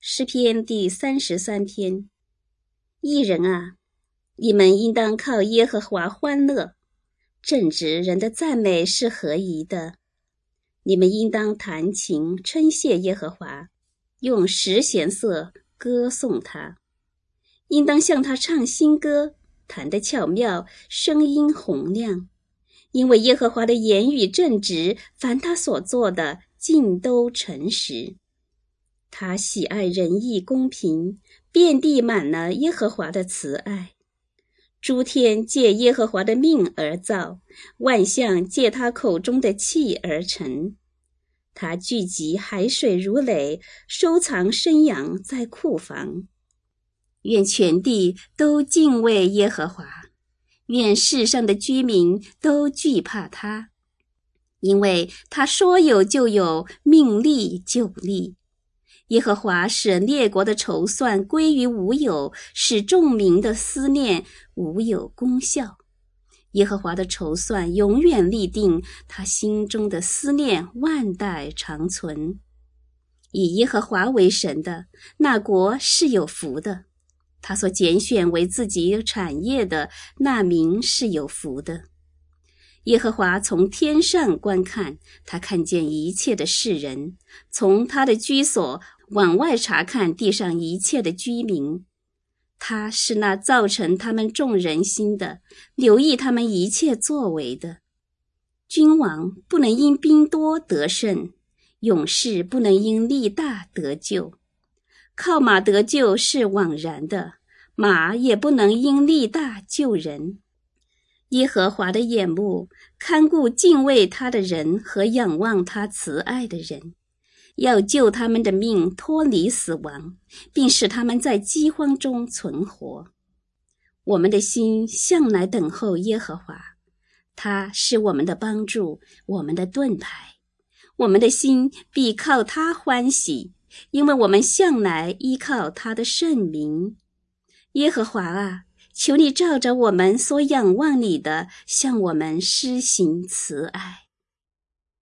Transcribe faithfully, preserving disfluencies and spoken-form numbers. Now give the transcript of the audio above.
诗篇第三十三篇。义人啊，你们应当靠耶和华欢乐，正直人的赞美是合宜的。你们应当弹琴称谢耶和华，用十弦瑟歌颂他。应当向他唱新歌，弹得巧妙，声音洪亮。因为耶和华的言语正直，凡他所做的尽都诚实。他喜爱仁义公平，遍地满了耶和华的慈爱。诸天借耶和华的命而造，万象借他口中的气而成。他聚集海水如垒，收藏生养在库房。愿全地都敬畏耶和华，愿世上的居民都惧怕他，因为他说有就有，命立就立。耶和华使列国的筹算归于无有，使众民的思念无有功效。耶和华的筹算永远立定，他心中的思念万代长存。以耶和华为神的，那国是有福的；他所拣选为自己产业的，那民是有福的。耶和华从天上观看，他看见一切的世人，从他的居所往外查看地上一切的居民。他是那造成他们众人心的，留意他们一切作为的。君王不能因兵多得胜，勇士不能因力大得救。靠马得救是枉然的，马也不能因力大救人。耶和华的眼目看顾敬畏他的人和仰望他慈爱的人，要救他们的命脱离死亡，并使他们在饥荒中存活。我们的心向来等候耶和华，他是我们的帮助，我们的盾牌。我们的心必靠他欢喜，因为我们向来依靠他的圣名。耶和华啊，求你照着我们所仰望你的，向我们施行慈爱。